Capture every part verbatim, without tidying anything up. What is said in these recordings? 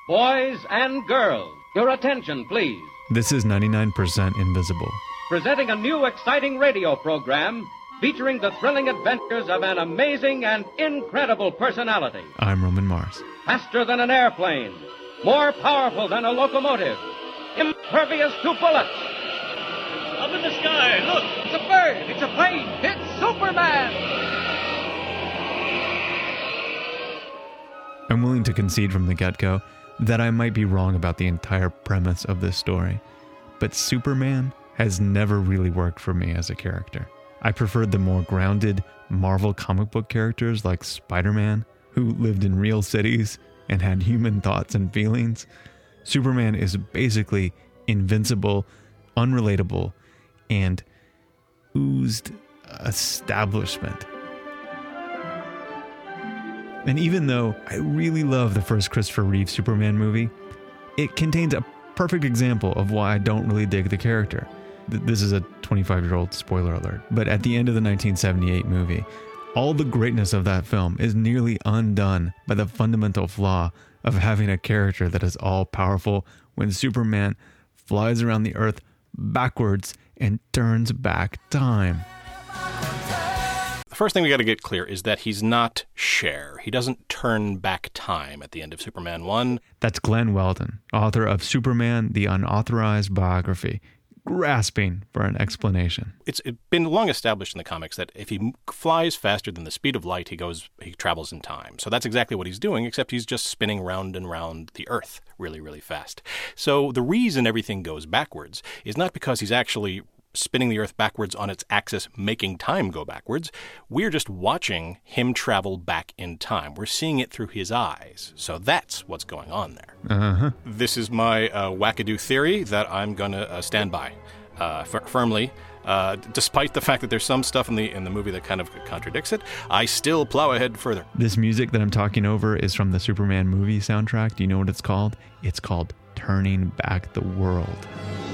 Boys and girls, your attention, please. This is ninety-nine percent Invisible. Presenting a new exciting radio program featuring the thrilling adventures of an amazing and incredible personality. I'm Roman Mars. Faster than an airplane, more powerful than a locomotive, impervious to bullets. Up in the sky, look! It's a bird! It's a plane! It's Superman! I'm willing to concede from the get-go that I might be wrong about the entire premise of this story, but Superman has never really worked for me as a character. I preferred the more grounded Marvel comic book characters like Spider-Man, who lived in real cities and had human thoughts and feelings. Superman is basically invincible, unrelatable, and oozed establishment. And even though I really love the first Christopher Reeve Superman movie, it contains a perfect example of why I don't really dig the character. This is a twenty-five-year-old spoiler alert, but at the end of the nineteen seventy-eight movie, all the greatness of that film is nearly undone by the fundamental flaw of having a character that is all-powerful when Superman flies around the earth backwards and turns back time. The first thing we got to get clear is that he's not Cher. He doesn't turn back time at the end of Superman one. That's Glenn Weldon, author of Superman, the Unauthorized Biography, grasping for an explanation. It's been long established in the comics that if he flies faster than the speed of light, he goes, he travels in time. So that's exactly what he's doing, except he's just spinning round and round the Earth really, really fast. So the reason everything goes backwards is not because he's actually spinning the Earth backwards on its axis, making time go backwards. We're just watching him travel back in time. We're seeing it through his eyes. So that's what's going on there. Uh-huh. This is my uh, wackadoo theory that I'm going to uh, stand by uh, f- firmly. Uh, despite the fact that there's some stuff in the in the movie that kind of contradicts it, I still plow ahead further. This music that I'm talking over is from the Superman movie soundtrack. Do you know what it's called? It's called Turning Back the World.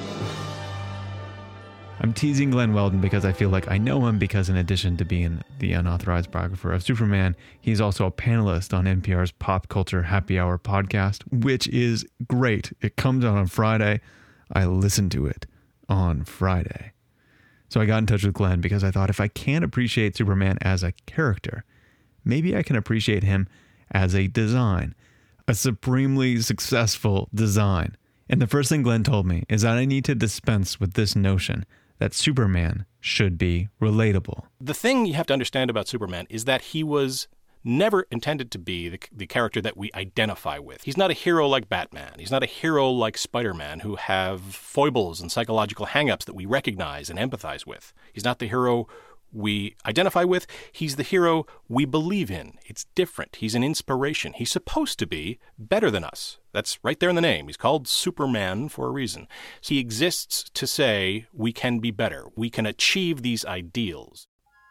I'm teasing Glenn Weldon because I feel like I know him because in addition to being the unauthorized biographer of Superman, he's also a panelist on N P R's Pop Culture Happy Hour podcast, which is great. It comes out on Friday. I listen to it on Friday. So I got in touch with Glenn because I thought if I can't appreciate Superman as a character, maybe I can appreciate him as a design, a supremely successful design. And the first thing Glenn told me is that I need to dispense with this notion that Superman should be relatable. The thing you have to understand about Superman is that he was never intended to be the, the character that we identify with. He's not a hero like Batman. He's not a hero like Spider-Man who have foibles and psychological hang-ups that we recognize and empathize with. He's not the hero we identify with. He's the hero we believe in. It's different. He's an inspiration. He's supposed to be better than us. That's right there in the name. He's called Superman for a reason. He exists to say we can be better. We can achieve these ideals.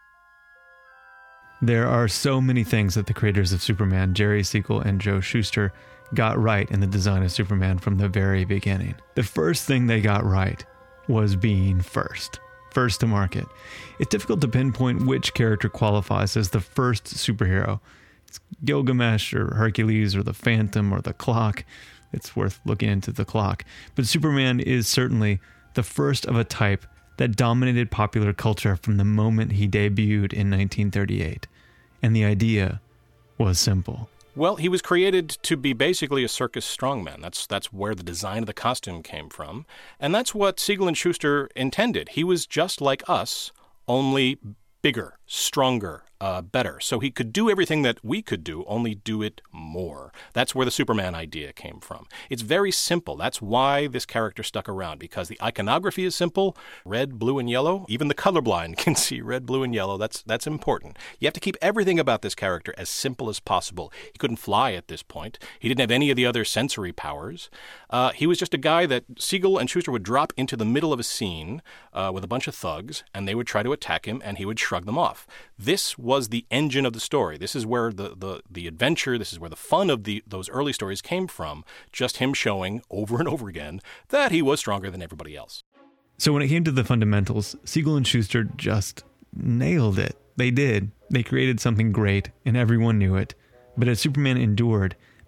There are so many things that the creators of Superman, Jerry Siegel and Joe Shuster, got right in the design of Superman from the very beginning. The first thing they got right was being first. First to market. It's difficult to pinpoint which character qualifies as the first superhero. It's Gilgamesh or Hercules or the Phantom or the Clock. It's worth looking into the Clock. But Superman is certainly the first of a type that dominated popular culture from the moment he debuted in nineteen thirty-eight. And the idea was simple. Well, he was created to be basically a circus strongman. That's that's where the design of the costume came from. And that's what Siegel and Shuster intended. He was just like us, only bigger, stronger, uh, better. So he could do everything that we could do, only do it more. That's where the Superman idea came from. It's very simple. That's why this character stuck around, because the iconography is simple. Red, blue, and yellow. Even the colorblind can see red, blue, and yellow. That's that's important. You have to keep everything about this character as simple as possible. He couldn't fly at this point. He didn't have any of the other sensory powers. Uh, he was just a guy that Siegel and Shuster would drop into the middle of a scene uh, with a bunch of thugs, and they would try to attack him, and he would shrug them off. This was the engine of the story. This is where the, the, the adventure, this is where the fun of the those early stories came from, just him showing over and over again that he was stronger than everybody else. So when it came to the fundamentals, Siegel and Shuster just nailed it. They did. They created something great, and everyone knew it. But as Superman endured,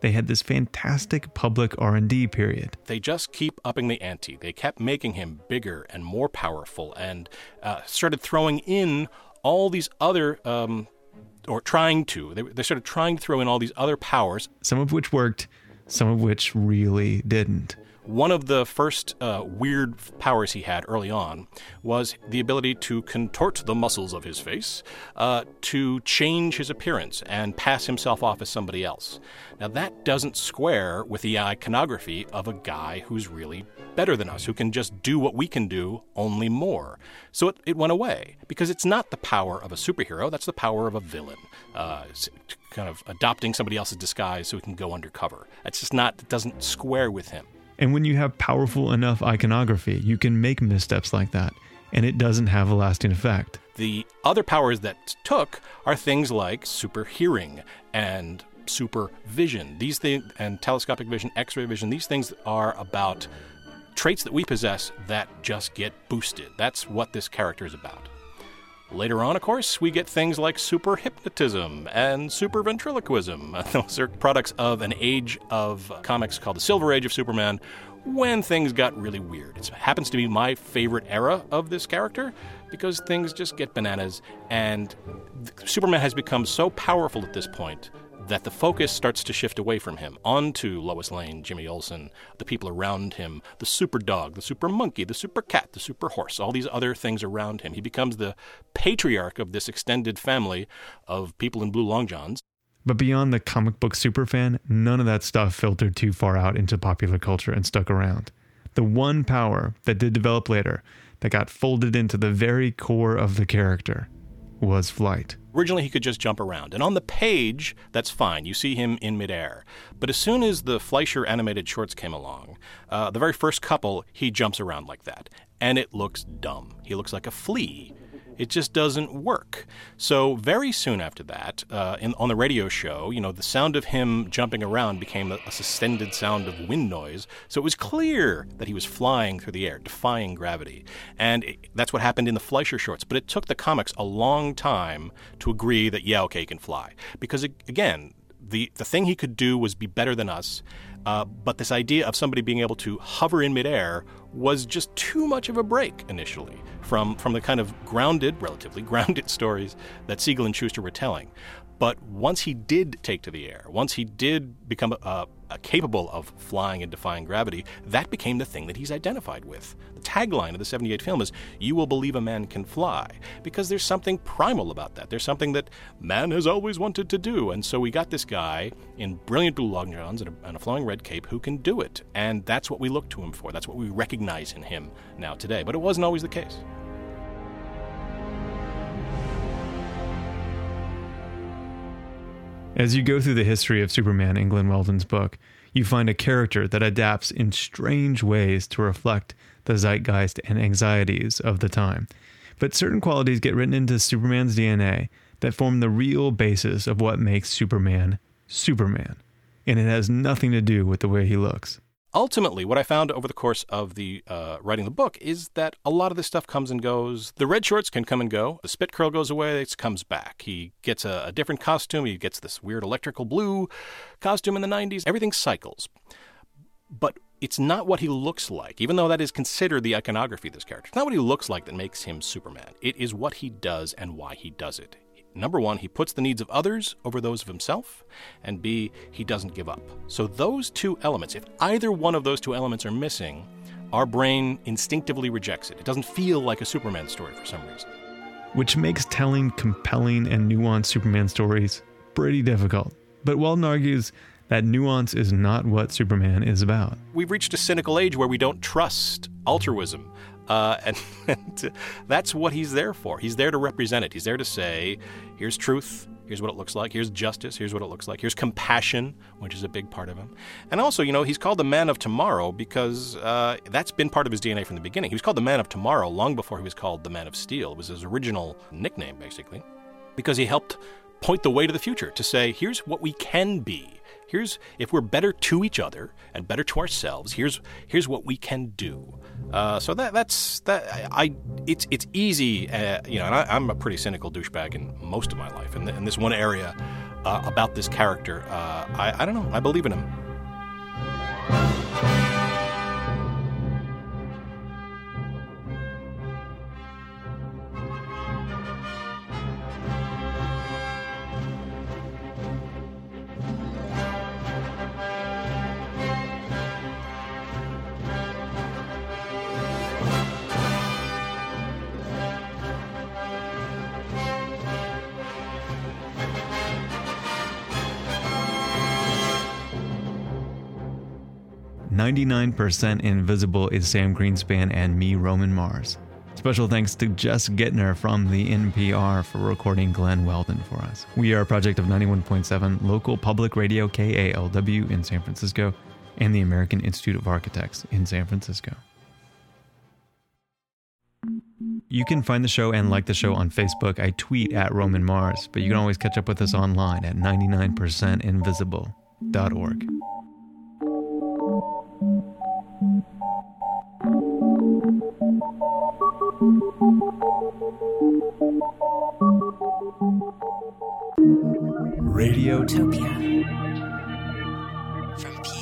they had this fantastic public R and D period. They just keep upping the ante. They kept making him bigger and more powerful and uh, started throwing in all these other, um, or trying to, they, they started trying to throw in all these other powers. Some of which worked, some of which really didn't. One of the first uh, weird powers he had early on was the ability to contort the muscles of his face, uh, to change his appearance and pass himself off as somebody else. Now, that doesn't square with the iconography of a guy who's really better than us, who can just do what we can do, only more. So it, it went away, because it's not the power of a superhero, that's the power of a villain, uh, kind of adopting somebody else's disguise so he can go undercover. It's just not, it doesn't square with him. And when you have powerful enough iconography, you can make missteps like that, and it doesn't have a lasting effect. The other powers that took are things like super hearing and super vision. These things, and telescopic vision, X-ray vision, these things are about traits that we possess that just get boosted. That's what this character is about. Later on, of course, we get things like super hypnotism and super ventriloquism. Those are products of an age of comics called the Silver Age of Superman, when things got really weird. It happens to be my favorite era of this character because things just get bananas, and Superman has become so powerful at this point that the focus starts to shift away from him onto Lois Lane, Jimmy Olsen, the people around him, the super dog, the super monkey, the super cat, the super horse, all these other things around him. He becomes the patriarch of this extended family of people in blue long johns. But beyond the comic book superfan, none of that stuff filtered too far out into popular culture and stuck around. The one power that did develop later, that got folded into the very core of the character, was flight. Originally, he could just jump around. And on the page, that's fine. You see him in midair. But as soon as the Fleischer animated shorts came along, uh, the very first couple, he jumps around like that. And it looks dumb. He looks like a flea. It just doesn't work. So very soon after that, uh, in, on the radio show, you know, the sound of him jumping around became a, a suspended sound of wind noise. So it was clear that he was flying through the air, defying gravity. And it, that's what happened in the Fleischer shorts. But it took the comics a long time to agree that, yeah, okay, he can fly. Because, again, the, the thing he could do was be better than us. Uh, but this idea of somebody being able to hover in midair was just too much of a break initially from, from the kind of grounded, relatively grounded stories that Siegel and Shuster were telling. But once he did take to the air, once he did become uh, uh, capable of flying and defying gravity, that became the thing that he's identified with. The tagline of the seventy-eight film is, "You will believe a man can fly," because there's something primal about that. There's something that man has always wanted to do. And so we got this guy in brilliant blue long johns and a, and a flowing red cape who can do it. And that's what we look to him for. That's what we recognize in him now today. But it wasn't always the case. As you go through the history of Superman in Glenn Weldon's book, you find a character that adapts in strange ways to reflect the zeitgeist and anxieties of the time. But certain qualities get written into Superman's D N A that form the real basis of what makes Superman Superman. And it has nothing to do with the way he looks. Ultimately, what I found over the course of the uh, writing the book is that a lot of this stuff comes and goes. The red shorts can come and go. The spit curl goes away. It comes back. He gets a, a different costume. He gets this weird electrical blue costume in the nineties. Everything cycles. But it's not what he looks like, even though that is considered the iconography of this character. It's not what he looks like that makes him Superman. It is what he does and why he does it. Number one, he puts the needs of others over those of himself, and B, he doesn't give up. So those two elements, if either one of those two elements are missing, our brain instinctively rejects it. It doesn't feel like a Superman story for some reason. Which makes telling compelling and nuanced Superman stories pretty difficult. But Weldon argues that nuance is not what Superman is about. We've reached a cynical age where we don't trust altruism. Uh, and, and that's what he's there for. He's there to represent it. He's there to say, here's truth, here's what it looks like, here's justice, here's what it looks like, here's compassion, which is a big part of him. And also, you know, he's called the Man of Tomorrow because uh, that's been part of his D N A from the beginning. He was called the Man of Tomorrow long before he was called the Man of Steel. It was his original nickname, basically, because he helped point the way to the future, to say, here's what we can be. Here's, if we're better to each other and better to ourselves, here's here's what we can do. Uh, so that that's that. I it's it's easy, uh, you know. And I, I'm a pretty cynical douchebag in most of my life. In, the, in this one area, uh, about this character. Uh, I, I don't know. I believe in him. ninety-nine percent Invisible is Sam Greenspan and me, Roman Mars. Special thanks to Jess Gittner from the N P R for recording Glenn Weldon for us. We are a project of ninety-one point seven local public radio K A L W in San Francisco and the American Institute of Architects in San Francisco. You can find the show and like the show on Facebook. I tweet at Roman Mars, but you can always catch up with us online at ninety-nine percent invisible dot org. Radiotopia from